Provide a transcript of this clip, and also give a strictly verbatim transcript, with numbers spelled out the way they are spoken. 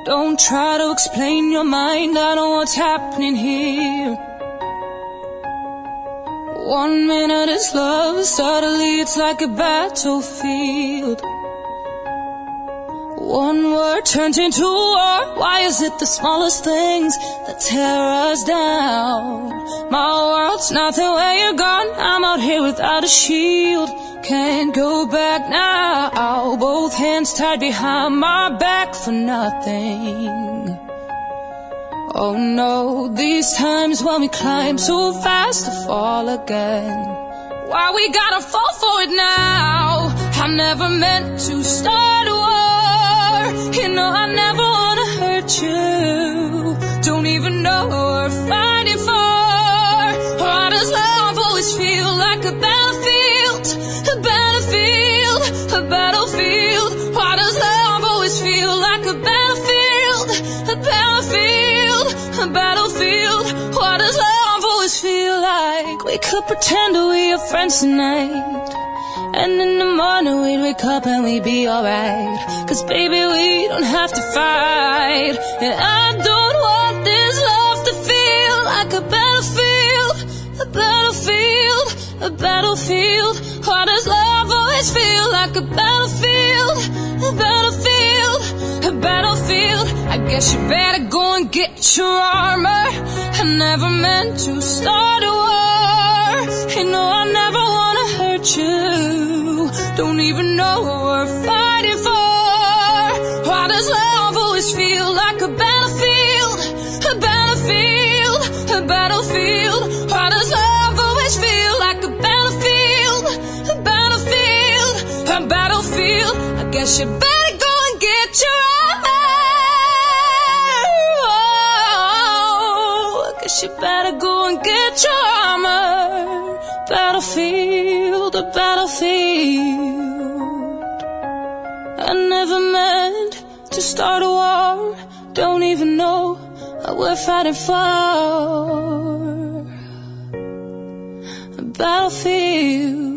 Don't try to explain your mind, I know what's happening here. One minute is love, suddenly it's like a battlefield. One word turns into war. Why is it the smallest things that tear us down? My world's nothing when you're gone. I'm out here without a shield, can't go back now. Both hands tied behind my back for nothing. Oh no, these times when we climb so fast to fall again. Why we gotta fall for it now? I never meant to start a war. You know I never wanna hurt you. Don't even know what we're fighting for. Why does love always feel like a battlefield? A battlefield, a battlefield. Why does love always feel like a battlefield? A battlefield, a battlefield. Why does love always feel like we could pretend that we are friends tonight, and in the morning we'd wake up and we'd be alright? Cause baby, we don't have to fight. And I don't want this love to feel like a battlefield, a battlefield, a battlefield. Why does love always feel like a battlefield, a battlefield, a battlefield? I guess you better go and get your armor. I never meant to start a war. You know I never wanna hurt you. Don't even know what we're fighting for. Why does love always feel like a battlefield, a battlefield, a battlefield? Why does love always feel like a battlefield, a battlefield, a battlefield? I guess you better go and get your armor. Oh, I guess you better go and get your armor. Battlefield, a battlefield. I never meant to start a war. Don't even know what we're fighting for. A battlefield.